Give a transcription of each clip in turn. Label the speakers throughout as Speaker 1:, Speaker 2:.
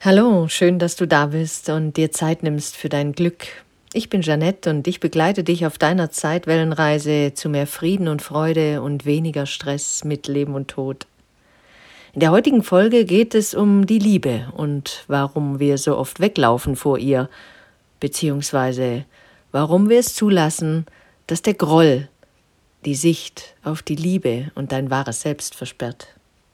Speaker 1: Hallo, schön, dass du da bist und dir Zeit nimmst für dein Glück. Ich bin Jeanette und ich begleite dich auf deiner Zeitwellenreise zu mehr Frieden und Freude und weniger Stress mit Leben und Tod. In der heutigen Folge geht es um die Liebe und warum wir so oft weglaufen vor ihr, beziehungsweise warum wir es zulassen, dass der Groll die Sicht auf die Liebe und dein wahres Selbst versperrt.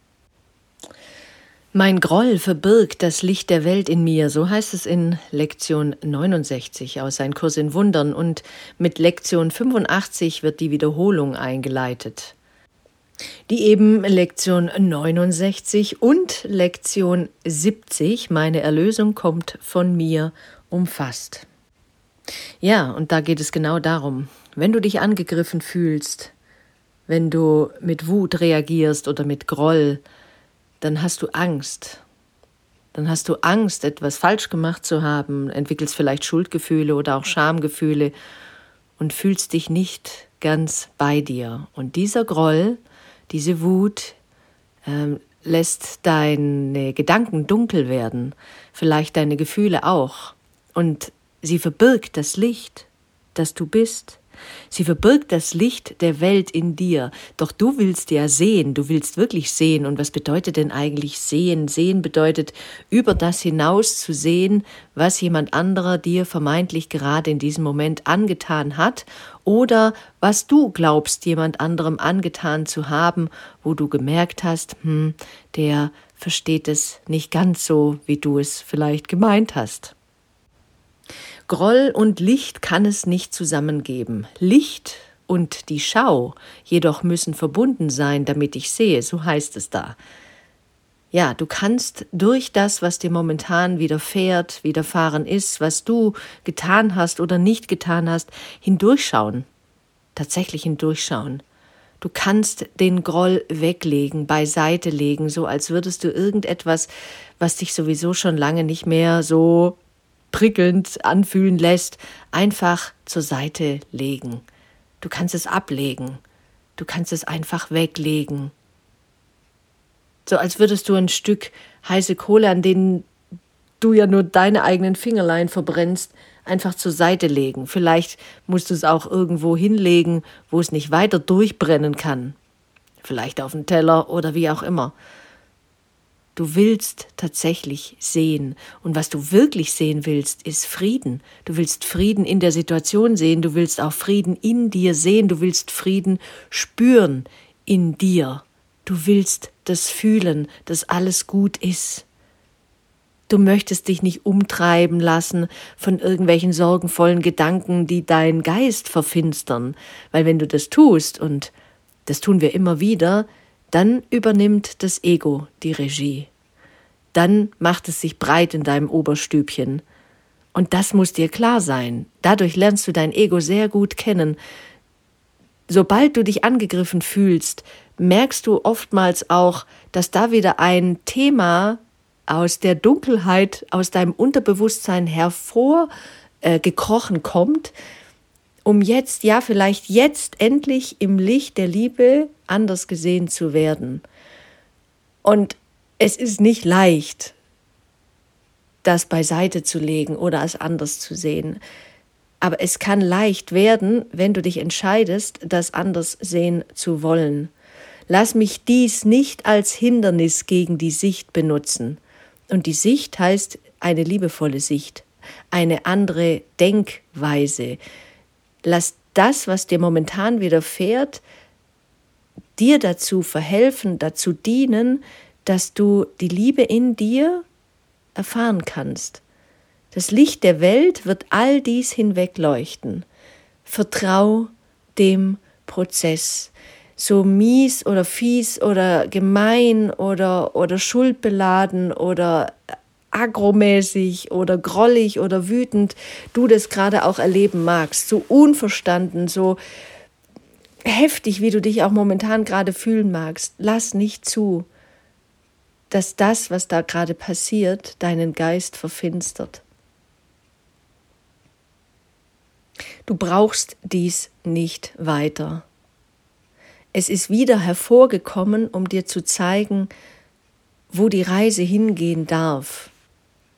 Speaker 1: Mein Groll verbirgt das Licht der Welt in mir, so heißt es in Lektion 69 aus Ein Kurs in Wundern, und mit Lektion 85 wird die Wiederholung eingeleitet, die eben Lektion 69 und Lektion 70, meine Erlösung kommt von mir, umfasst. Ja, und da geht es genau darum, wenn du dich angegriffen fühlst, wenn du mit Wut reagierst oder mit Groll, dann hast du Angst. Dann hast du Angst, etwas falsch gemacht zu haben, entwickelst vielleicht Schuldgefühle oder auch Schamgefühle und fühlst dich nicht ganz bei dir. Und dieser Groll, diese Wut, lässt deine Gedanken dunkel werden, vielleicht deine Gefühle auch. Und sie verbirgt das Licht, das du bist. Sie verbirgt das Licht der Welt in dir. Doch du willst ja sehen, du willst wirklich sehen. Und was bedeutet denn eigentlich sehen? Sehen bedeutet, über das hinaus zu sehen, was jemand anderer dir vermeintlich gerade in diesem Moment angetan hat oder was du glaubst, jemand anderem angetan zu haben, wo du gemerkt hast, der versteht es nicht ganz so, wie du es vielleicht gemeint hast. Groll und Licht kann es nicht zusammengeben. Licht und die Schau jedoch müssen verbunden sein, damit ich sehe, so heißt es da. Ja, du kannst durch das, was dir momentan widerfahren ist, was du getan hast oder nicht getan hast, hindurchschauen, tatsächlich hindurchschauen. Du kannst den Groll weglegen, beiseite legen, so als würdest du irgendetwas, was dich sowieso schon lange nicht mehr so prickelnd anfühlen lässt, einfach zur Seite legen. Du kannst es ablegen. Du kannst es einfach weglegen. So als würdest du ein Stück heiße Kohle, an denen du ja nur deine eigenen Fingerlein verbrennst, einfach zur Seite legen. Vielleicht musst du es auch irgendwo hinlegen, wo es nicht weiter durchbrennen kann. Vielleicht auf den Teller oder wie auch immer. Du willst tatsächlich sehen. Und was du wirklich sehen willst, ist Frieden. Du willst Frieden in der Situation sehen. Du willst auch Frieden in dir sehen. Du willst Frieden spüren in dir. Du willst das fühlen, dass alles gut ist. Du möchtest dich nicht umtreiben lassen von irgendwelchen sorgenvollen Gedanken, die deinen Geist verfinstern. Weil wenn du das tust, und das tun wir immer wieder, dann übernimmt das Ego die Regie. Dann macht es sich breit in deinem Oberstübchen. Und das muss dir klar sein. Dadurch lernst du dein Ego sehr gut kennen. Sobald du dich angegriffen fühlst, merkst du oftmals auch, dass da wieder ein Thema aus der Dunkelheit, aus deinem Unterbewusstsein hervorgekrochen kommt, um jetzt, ja vielleicht jetzt endlich im Licht der Liebe anders gesehen zu werden. Und es ist nicht leicht, das beiseite zu legen oder es anders zu sehen. Aber es kann leicht werden, wenn du dich entscheidest, das anders sehen zu wollen. Lass mich dies nicht als Hindernis gegen die Sicht benutzen. Und die Sicht heißt eine liebevolle Sicht, eine andere Denkweise. Lass das, was dir momentan widerfährt, dir dazu verhelfen, dazu dienen, dass du die Liebe in dir erfahren kannst. Das Licht der Welt wird all dies hinwegleuchten. Vertrau dem Prozess. So mies oder fies oder gemein oder schuldbeladen oder agromäßig oder grollig oder wütend du das gerade auch erleben magst, so unverstanden, so heftig, wie du dich auch momentan gerade fühlen magst, lass nicht zu, dass das, was da gerade passiert, deinen Geist verfinstert. Du brauchst dies nicht weiter. Es ist wieder hervorgekommen, um dir zu zeigen, wo die Reise hingehen darf.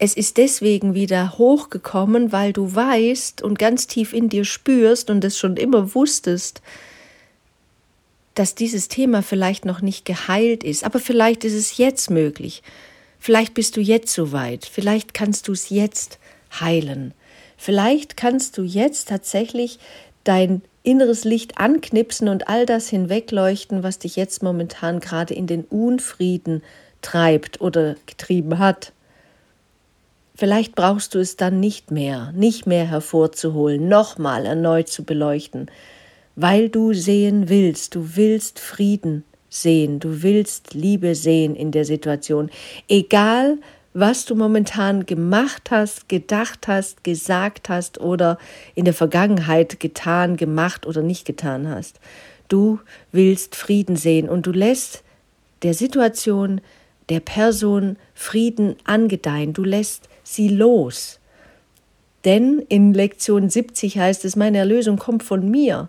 Speaker 1: Es ist deswegen wieder hochgekommen, weil du weißt und ganz tief in dir spürst und es schon immer wusstest, dass dieses Thema vielleicht noch nicht geheilt ist, aber vielleicht ist es jetzt möglich. Vielleicht bist du jetzt so weit, vielleicht kannst du es jetzt heilen. Vielleicht kannst du jetzt tatsächlich dein inneres Licht anknipsen und all das hinwegleuchten, was dich jetzt momentan gerade in den Unfrieden treibt oder getrieben hat. Vielleicht brauchst du es dann nicht mehr hervorzuholen, nochmal erneut zu beleuchten, weil du sehen willst, du willst Frieden sehen, du willst Liebe sehen in der Situation, egal was du momentan gemacht hast, gedacht hast, gesagt hast oder in der Vergangenheit getan, gemacht oder nicht getan hast. Du willst Frieden sehen und du lässt der Situation, der Person Frieden angedeihen, du lässt sie los. Denn in Lektion 70 heißt es, meine Erlösung kommt von mir.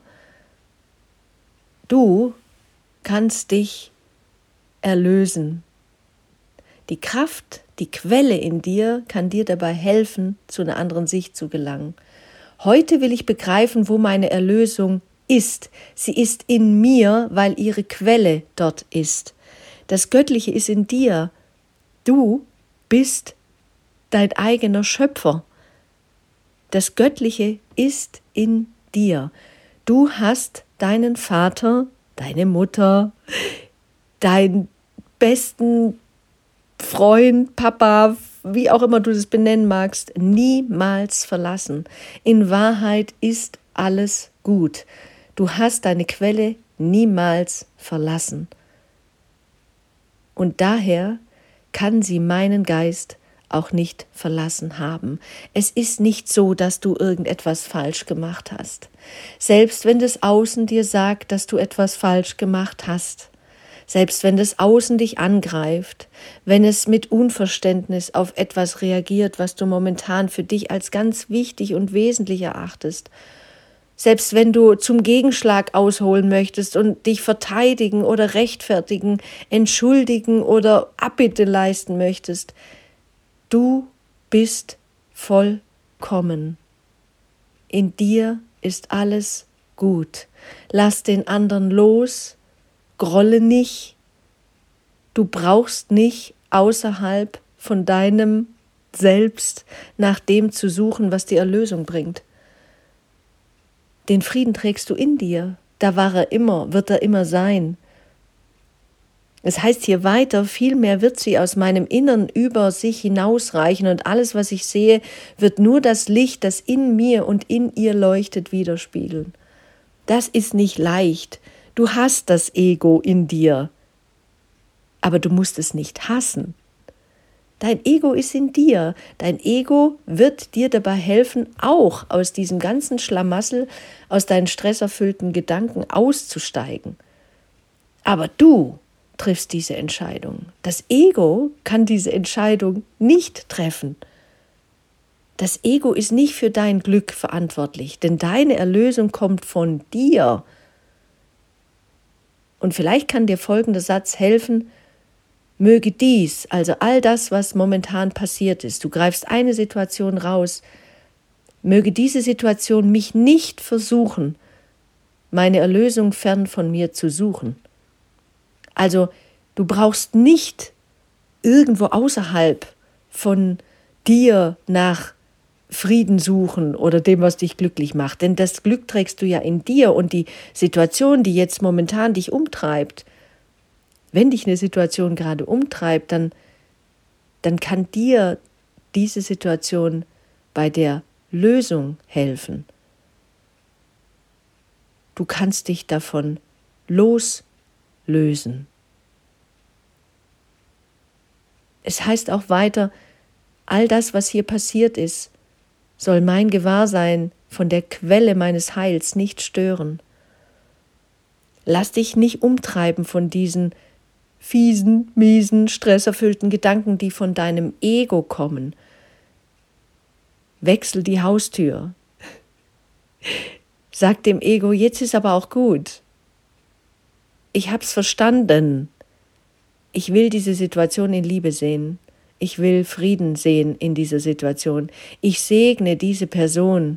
Speaker 1: Du kannst dich erlösen. Die Kraft, die Quelle in dir kann dir dabei helfen, zu einer anderen Sicht zu gelangen. Heute will ich begreifen, wo meine Erlösung ist. Sie ist in mir, weil ihre Quelle dort ist. Das Göttliche ist in dir. Du bist dein eigener Schöpfer. Das Göttliche ist in dir. Du hast deinen Vater, deine Mutter, deinen besten Freund, Papa, wie auch immer du das benennen magst, niemals verlassen. In Wahrheit ist alles gut. Du hast deine Quelle niemals verlassen. Und daher kann sie meinen Geist auch nicht verlassen haben. Es ist nicht so, dass du irgendetwas falsch gemacht hast. Selbst wenn das Außen dir sagt, dass du etwas falsch gemacht hast, selbst wenn das Außen dich angreift, wenn es mit Unverständnis auf etwas reagiert, was du momentan für dich als ganz wichtig und wesentlich erachtest, selbst wenn du zum Gegenschlag ausholen möchtest und dich verteidigen oder rechtfertigen, entschuldigen oder Abbitte leisten möchtest, du bist vollkommen. In dir ist alles gut. Lass den anderen los, grolle nicht. Du brauchst nicht außerhalb von deinem Selbst nach dem zu suchen, was die Erlösung bringt. Den Frieden trägst du in dir. Da war er immer, wird er immer sein. Es heißt hier weiter, vielmehr wird sie aus meinem Innern über sich hinausreichen und alles, was ich sehe, wird nur das Licht, das in mir und in ihr leuchtet, widerspiegeln. Das ist nicht leicht. Du hast das Ego in dir, aber du musst es nicht hassen. Dein Ego ist in dir. Dein Ego wird dir dabei helfen, auch aus diesem ganzen Schlamassel, aus deinen stresserfüllten Gedanken auszusteigen. Aber du triffst diese Entscheidung. Das Ego kann diese Entscheidung nicht treffen. Das Ego ist nicht für dein Glück verantwortlich, denn deine Erlösung kommt von dir. Und vielleicht kann dir folgender Satz helfen: Möge dies, also all das, was momentan passiert ist, du greifst eine Situation raus, möge diese Situation mich nicht versuchen, meine Erlösung fern von mir zu suchen. Also du brauchst nicht irgendwo außerhalb von dir nach Frieden suchen oder dem, was dich glücklich macht. Denn das Glück trägst du ja in dir und die Situation, die jetzt momentan dich umtreibt, wenn dich eine Situation gerade umtreibt, dann kann dir diese Situation bei der Lösung helfen. Du kannst dich davon loslösen. Es heißt auch weiter, all das, was hier passiert ist, soll mein Gewahrsein von der Quelle meines Heils nicht stören. Lass dich nicht umtreiben von diesen fiesen, miesen, stresserfüllten Gedanken, die von deinem Ego kommen. Wechsel die Haustür. Sag dem Ego, jetzt ist aber auch gut. Ich hab's verstanden. Ich will diese Situation in Liebe sehen. Ich will Frieden sehen in dieser Situation. Ich segne diese Person,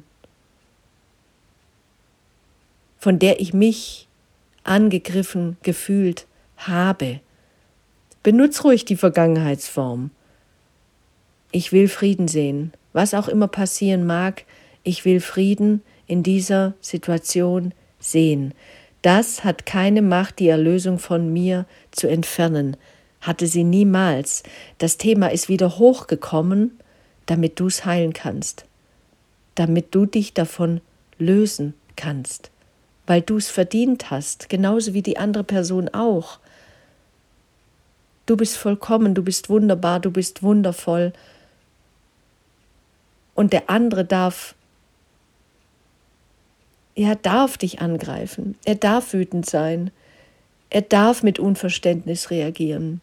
Speaker 1: von der ich mich angegriffen gefühlt habe. Benutz ruhig die Vergangenheitsform. Ich will Frieden sehen. Was auch immer passieren mag, ich will Frieden in dieser Situation sehen. Das hat keine Macht, die Erlösung von mir zu entfernen. Hatte sie niemals. Das Thema ist wieder hochgekommen, damit du es heilen kannst. Damit du dich davon lösen kannst. Weil du es verdient hast, genauso wie die andere Person auch. Du bist vollkommen, du bist wunderbar, du bist wundervoll. Und der andere darf dich angreifen. Er darf wütend sein. Er darf mit Unverständnis reagieren.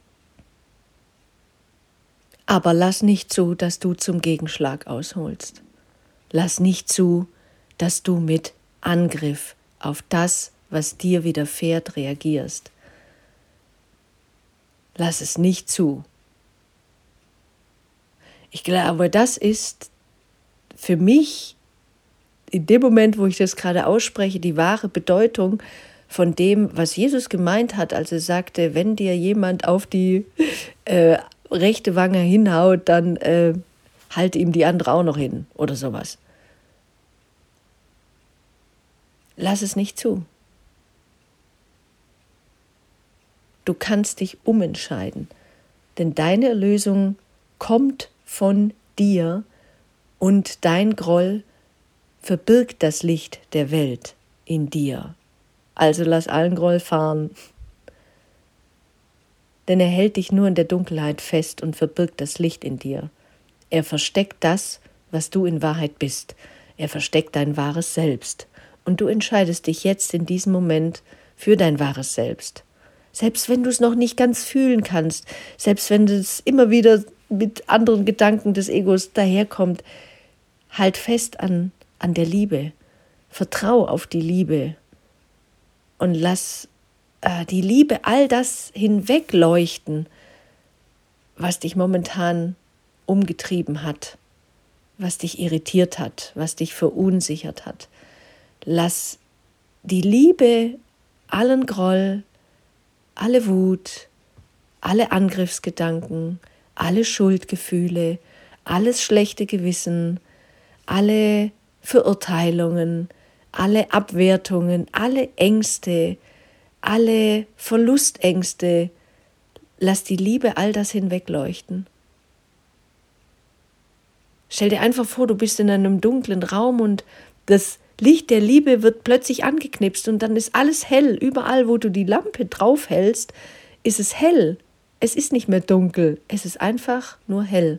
Speaker 1: Aber lass nicht zu, dass du zum Gegenschlag ausholst. Lass nicht zu, dass du mit Angriff auf das, was dir widerfährt, reagierst. Lass es nicht zu. Ich glaube, das ist für mich in dem Moment, wo ich das gerade ausspreche, die wahre Bedeutung von dem, was Jesus gemeint hat, als er sagte, wenn dir jemand auf die rechte Wange hinhaut, dann halte ihm die andere auch noch hin oder sowas. Lass es nicht zu. Du kannst dich umentscheiden, denn deine Erlösung kommt von dir und dein Groll verbirgt das Licht der Welt in dir. Also lass allen Groll fahren, denn er hält dich nur in der Dunkelheit fest und verbirgt das Licht in dir. Er versteckt das, was du in Wahrheit bist. Er versteckt dein wahres Selbst. Und du entscheidest dich jetzt in diesem Moment für dein wahres Selbst. Selbst wenn du es noch nicht ganz fühlen kannst, selbst wenn es immer wieder mit anderen Gedanken des Egos daherkommt, halt fest an der Liebe. Vertrau auf die Liebe und lass die Liebe all das hinwegleuchten, was dich momentan umgetrieben hat, was dich irritiert hat, was dich verunsichert hat. Lass die Liebe allen Groll, alle Wut, alle Angriffsgedanken, alle Schuldgefühle, alles schlechte Gewissen, alle Verurteilungen, alle Abwertungen, alle Ängste, alle Verlustängste, lass die Liebe all das hinwegleuchten. Stell dir einfach vor, du bist in einem dunklen Raum und das Licht der Liebe wird plötzlich angeknipst und dann ist alles hell. Überall, wo du die Lampe draufhältst, ist es hell. Es ist nicht mehr dunkel, es ist einfach nur hell.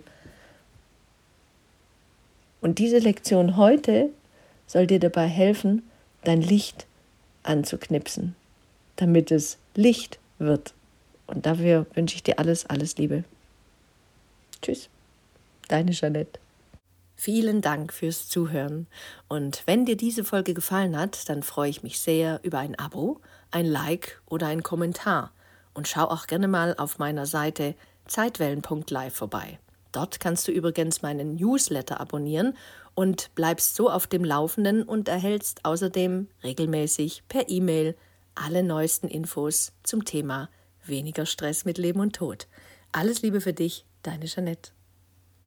Speaker 1: Und diese Lektion heute soll dir dabei helfen, dein Licht anzuknipsen, damit es Licht wird. Und dafür wünsche ich dir alles Liebe. Tschüss, deine Jeanette. Vielen Dank fürs Zuhören. Und wenn dir diese Folge gefallen hat, dann freue ich mich sehr über ein Abo, ein Like oder einen Kommentar. Und schau auch gerne mal auf meiner Seite zeitwellen.live vorbei. Dort kannst du übrigens meinen Newsletter abonnieren und bleibst so auf dem Laufenden und erhältst außerdem regelmäßig per E-Mail alle neuesten Infos zum Thema weniger Stress mit Leben und Tod. Alles Liebe für dich, deine Jeanette.